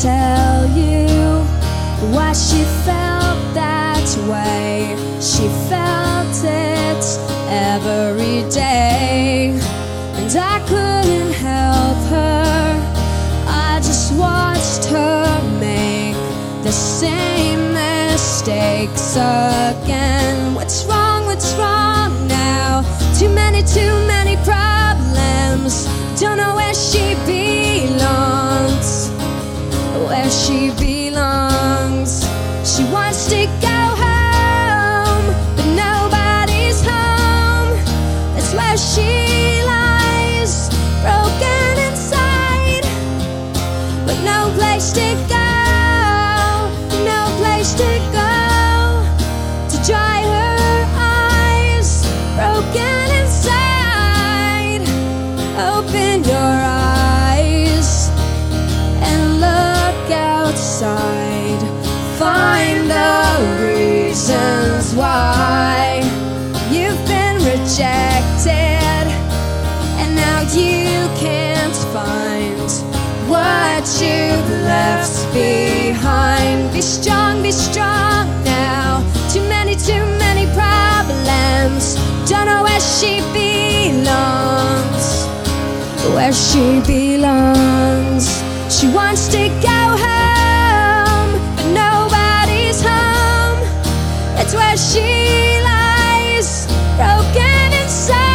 tell you why she felt that way. She felt it every day, and I couldn't help her. I just watched her make the same mistakes again. What's wrong now? Too many problems. Don't know where she belongs, where she belongs. She wants to go home, but nobody's home. That's where she lies, broken inside, but no place to go, no place to go to dry her eyes, broken inside. Open your eyes and look outside. Find the reasons why you've been rejected, and now you can't find what you've left behind. Be strong now. Too many problems. Don't know where she belongs, where she belongs. She wants to go home, but nobody's home. That's where she lies, broken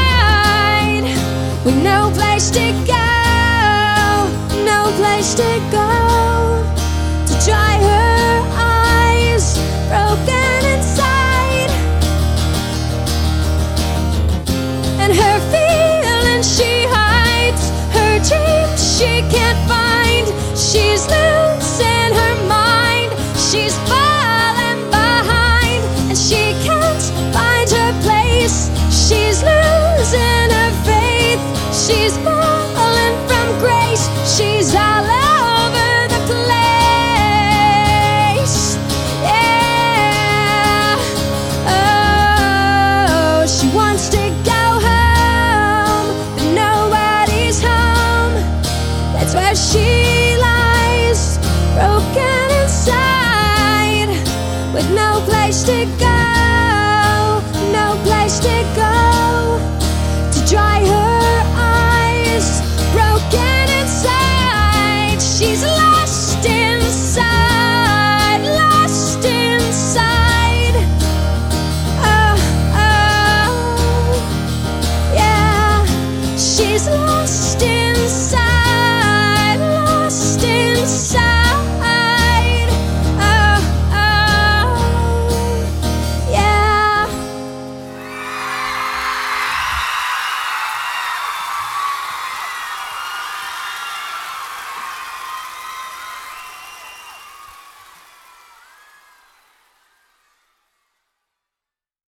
inside, with no place to go, no place to go.